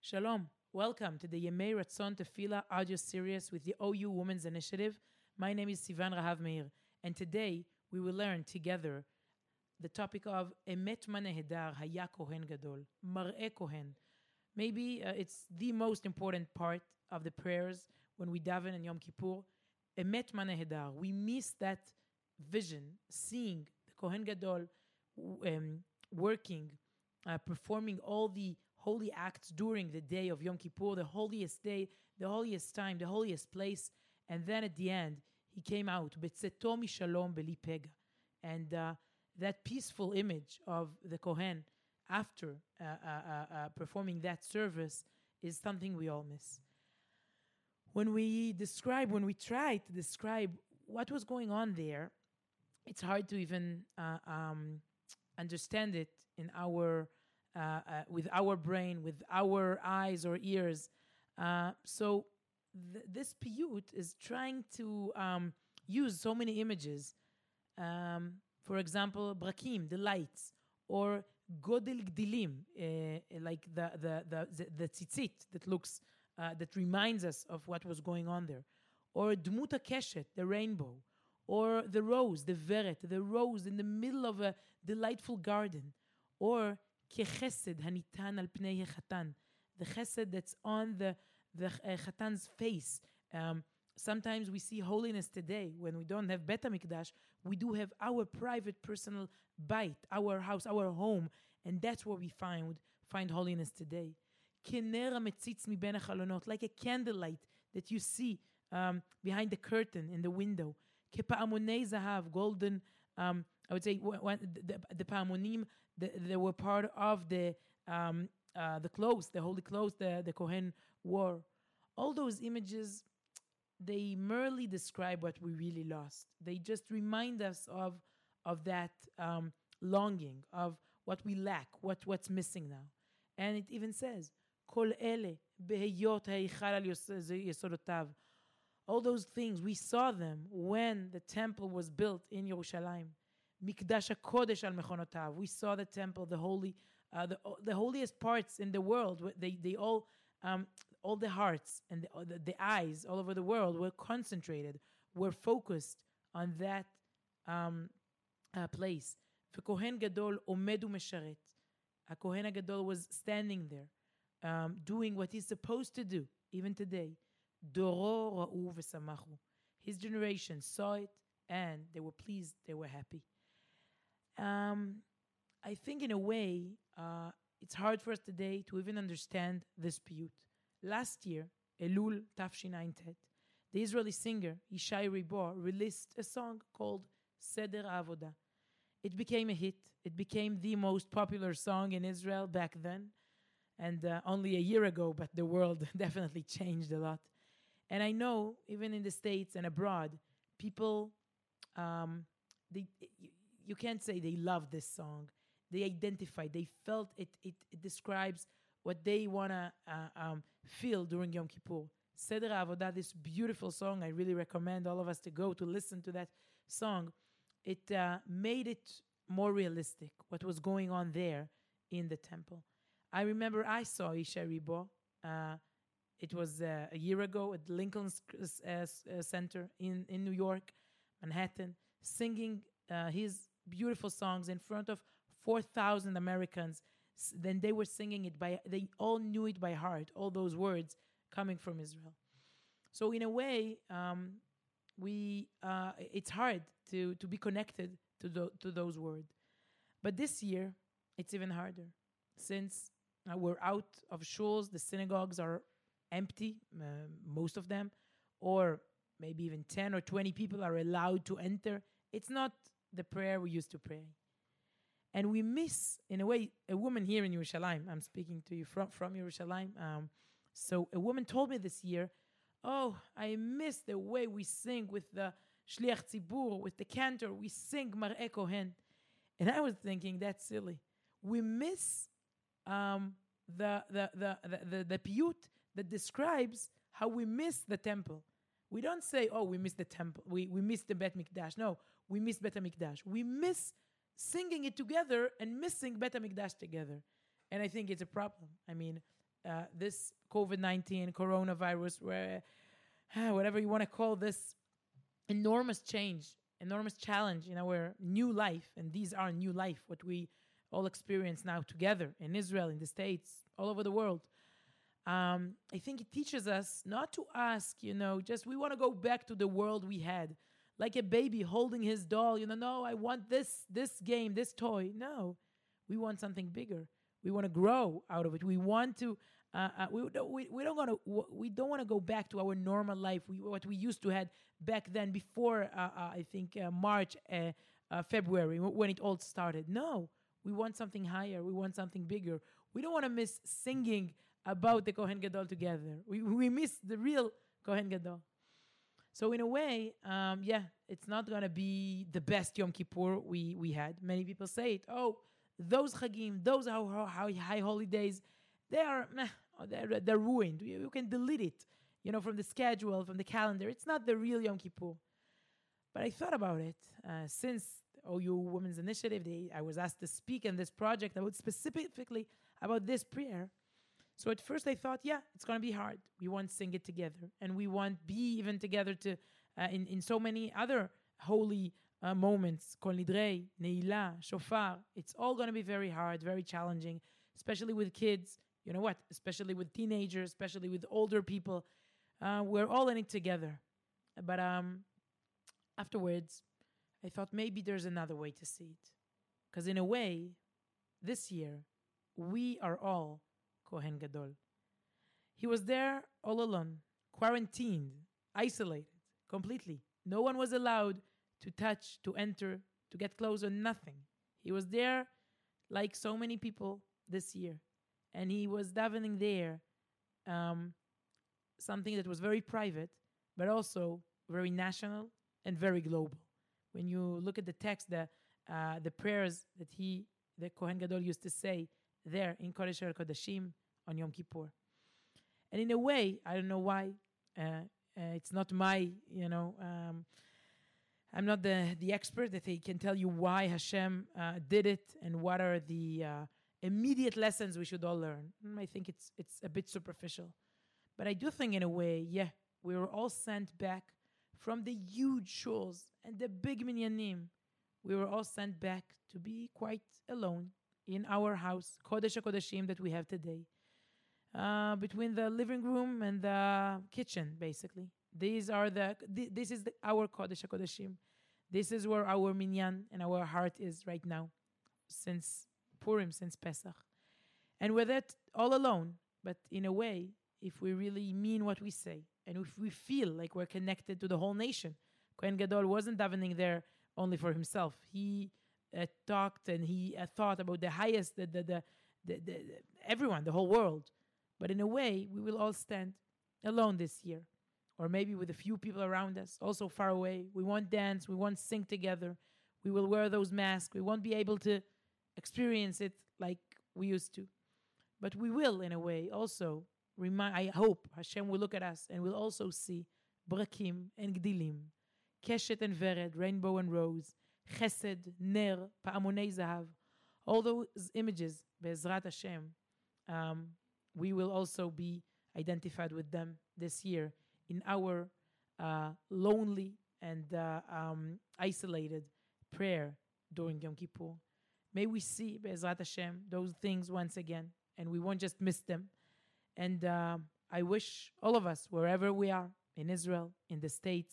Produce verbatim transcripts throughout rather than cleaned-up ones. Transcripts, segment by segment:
Shalom. Welcome to the Yemei Ratzon Tefillah audio series with the O U Women's Initiative. My name is Sivan Rahav Meir, and today we will learn together the topic of Emet Manehedar Haya Kohen Gadol, Mar'eh Kohen. Maybe uh, it's the most important part of the prayers when we daven in Yom Kippur. Emet Manehedar. We miss that vision, seeing the Kohen Gadol um, working, uh, performing all the holy acts during the day of Yom Kippur, the holiest day, the holiest time, the holiest place. And then at the end, he came out, Betzeto mishalom beli pega. And uh, that peaceful image of the Kohen after uh, uh, uh, uh, performing that service is something we all miss. When we describe, when we try to describe what was going on there, it's hard to even uh, um, understand it in our Uh, uh, with our brain, with our eyes or ears. Uh, so th- this piyut is trying to um, use so many images. Um, for example, brakim, the lights, or godel gdilim, uh, like the the the the, the tzitzit that looks uh, that reminds us of what was going on there, or dmut keshet, the rainbow, or the rose, the veret, the rose in the middle of a delightful garden, or כחסד הניתן על פני החתן, the chesed that's on the the uh, chatan's face. Um, sometimes we see holiness today when we don't have Bet HaMikdash. We do have our private, personal bait, our house, our home, and that's where we find find holiness today. כנר המצית מבין החלונות, like a candlelight that you see um, behind the curtain in the window. כפעמוני זהב, golden. Um, I would say when the, the Pa'amonim, the, they were part of the um, uh, the clothes, the holy clothes the, the Kohen wore. All those images, they merely describe what we really lost. They just remind us of of that um, longing, of what we lack, what what's missing now. And it even says, Kol ele behiyot ha'eichal al yesodotav. All those things, we saw them when the temple was built in Yerushalayim. Mikdash HaKodesh al mechonotav. We saw the temple, the holy, uh, the, the holiest parts in the world. They, they all, um, all the hearts and the, the, the eyes all over the world were concentrated, were focused on that um, uh, place. V'kohen gadol omed u'mesharet. A Kohen Gadol was standing there, um, doing what he's supposed to do, even today. Doro ra'u v'samachu. His generation saw it and they were pleased, they were happy. Um, I think in a way, uh, it's hard for us today to even understand this piyut. Last year, Elul Tafshin Tet, the Israeli singer Yishai Ribor released a song called Seder Avoda. It became a hit. It became the most popular song in Israel back then, and uh, only a year ago, but the world definitely changed a lot. And I know, even in the States and abroad, people, um, they you, you can't say they love this song. They identify, they felt it, it, it describes what they want to uh, um, feel during Yom Kippur. Seder Avodah, this beautiful song, I really recommend all of us to go to listen to that song. It uh, made it more realistic, what was going on there in the temple. I remember I saw Yishai Ribor, uh It was uh, a year ago at Lincoln uh, uh, Center in, in New York, Manhattan, singing uh, his beautiful songs in front of four thousand Americans. Then they were singing it by, they all knew it by heart, all those words coming from Israel. So in a way, um, we uh, it's hard to, to be connected to, the, to those words. But this year, it's even harder. Since uh, we're out of shuls, the synagogues are empty, uh, most of them, or maybe even ten or twenty people are allowed to enter. It's not the prayer we used to pray. And we miss, in a way, a woman here in Yerushalayim. I'm speaking to you from, from Yerushalayim. Um, so a woman told me this year, oh, I miss the way we sing with the Shliach Tzibur, with the cantor. We sing Mar'eh Kohen. And I was thinking, that's silly. We miss um, the, the, the, the, the, the piyut that describes how we miss the temple. We don't say, oh, we miss the temple, we, we miss the Bet Mikdash. No, we miss Bet HaMikdash. We miss singing it together and missing Bet HaMikdash together. And I think it's a problem. I mean, uh, this COVID nineteen coronavirus, where uh, whatever you want to call this enormous change, enormous challenge in our new life, and these are new life, what we all experience now together in Israel, in the States, all over the world. Um, I think it teaches us not to ask, you know, just we want to go back to the world we had, like a baby holding his doll. You know, no, I want this this game, this toy. No, we want something bigger. We want to grow out of it. We want to. Uh, uh, we don't. We, we don't want to. We don't want to go back to our normal life. We, what we used to had back then, before uh, uh, I think uh, March, uh, uh, February, when it all started. No, we want something higher. We want something bigger. We don't want to miss singing about the Kohen Gadol together. We we miss the real Kohen Gadol. So in a way, um, yeah, it's not gonna be the best Yom Kippur we we had. Many people say it. Oh, those Chagim, those how, how, how high holidays, they are meh, they're they're ruined. You, you can delete it, you know, from the schedule, from the calendar. It's not the real Yom Kippur. But I thought about it uh, since O U Women's Initiative. They, I was asked to speak in this project about specifically about this prayer. So at first I thought, yeah, it's going to be hard. We won't sing it together. And we won't be even together to uh, in, in so many other holy uh, moments. Kol Nidrei, Ne'ilah, Shofar. It's all going to be very hard, very challenging, especially with kids. You know what? Especially with teenagers, especially with older people. Uh, we're all in it together. But um, afterwards, I thought maybe there's another way to see it. Because in a way, this year, we are all Kohen Gadol. He was there all alone, quarantined, isolated, completely. No one was allowed to touch, to enter, to get close, or nothing. He was there like so many people this year. And he was davening there, um, something that was very private, but also very national and very global. When you look at the text, the, uh, the prayers that he, the Kohen Gadol, used to say there in Kodesh HaKodashim on Yom Kippur. And in a way, I don't know why, uh, uh, it's not my, you know, um, I'm not the, the expert that I can tell you why Hashem uh, did it and what are the uh, immediate lessons we should all learn. Mm, I think it's it's a bit superficial. But I do think in a way, yeah, we were all sent back from the huge shuls and the big minyanim. We were all sent back to be quite alone in our house, Kodesh HaKodashim, that we have today, uh, between the living room and the kitchen, basically. These are the. Th- this is the, our Kodesh HaKodashim. This is where our minyan and our heart is right now, since Purim, since Pesach, and we're that all alone. But in a way, if we really mean what we say, and if we feel like we're connected to the whole nation, Kohen Gadol wasn't davening there only for himself. He Uh, talked and he uh, thought about the highest, the, the, the, the, the everyone, the whole world. But in a way, we will all stand alone this year, or maybe with a few people around us, also far away. We won't dance, we won't sing together. We will wear those masks. We won't be able to experience it like we used to. But we will, in a way, also remind. I hope Hashem will look at us and will also see Brakim and Gdilim, Keshet and Vered, rainbow and rose, Chesed, Ner, Pa'amonei Zahav, all those images, Be'ezrat Hashem, um, we will also be identified with them this year in our uh, lonely and uh, um, isolated prayer during Yom Kippur. May we see, Be'ezrat Hashem, those things once again, and we won't just miss them. And uh, I wish all of us, wherever we are, in Israel, in the States,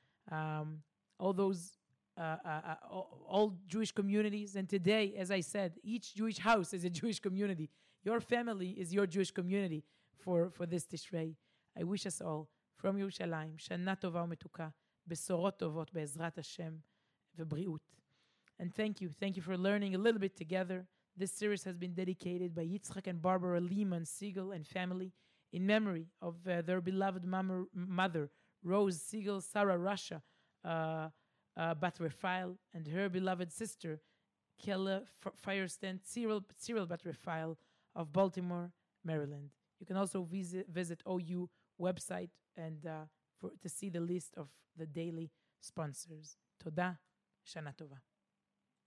um, all those Uh, uh, uh, all Jewish communities. And today, as I said, each Jewish house is a Jewish community. Your family is your Jewish community for, for this Tishrei. I wish us all, from Yerushalayim, Shana Tova u'Metuka, Besorot Tovot, Be'ezrat Hashem, V'Briut. And thank you. Thank you for learning a little bit together. This series has been dedicated by Yitzchak and Barbara Lehman Siegel and family in memory of uh, their beloved mama, mother, Rose Siegel, Sarah Rasha, uh, Uh, Bat Raphael, and her beloved sister, Kella F- Firestein, Cyril, Cyril Bat Raphael of Baltimore, Maryland. You can also visit, visit O U website and uh, for, to see the list of the daily sponsors. Toda, Shana Tova.